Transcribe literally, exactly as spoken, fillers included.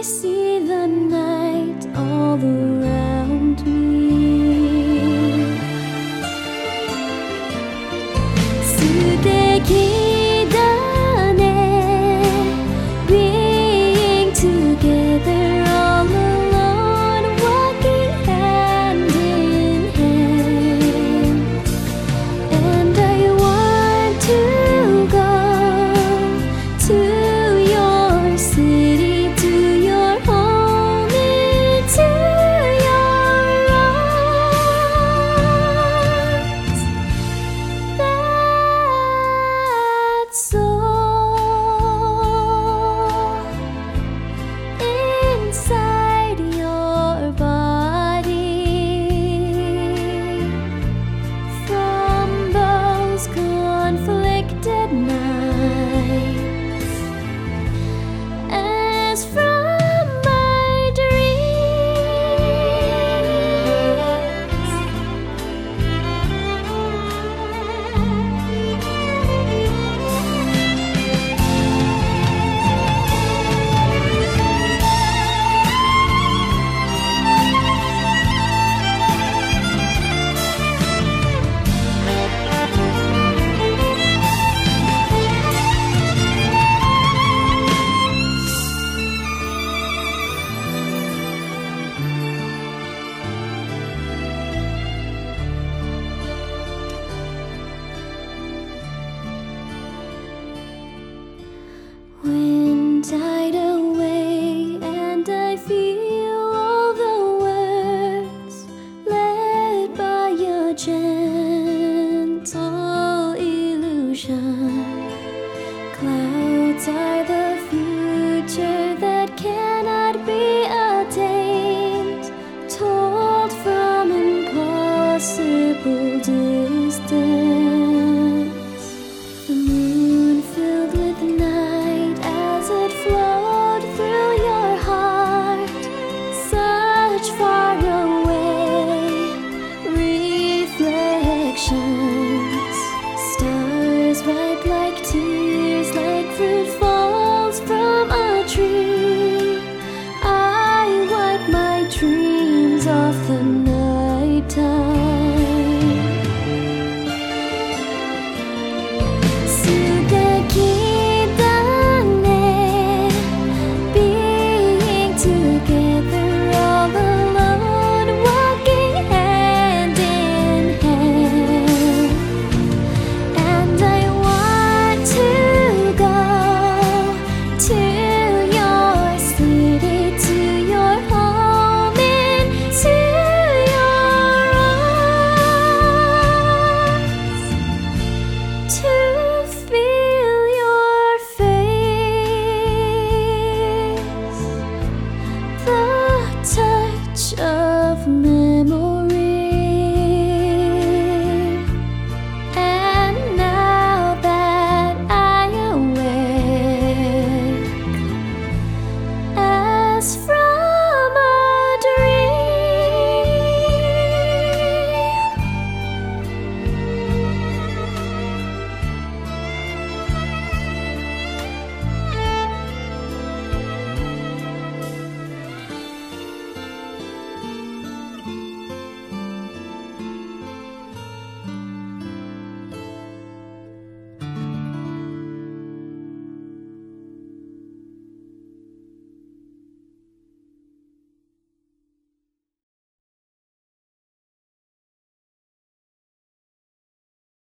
see the night all around me. 수대기단에 being together all alone, walking hand in hand. And I want to go to your city, to your home, into your arms. That's all inside your body from those conflicted nights, as from my wind died away, and I feel all the words led by your gentle illusion. Clouds are the future that cannot be attained, told from impossible distance. The moon filled with night as it flowed through your heart, such far away reflections. Stars ripe like tears, like fruit falls from a tree. I wipe my dreams off the night.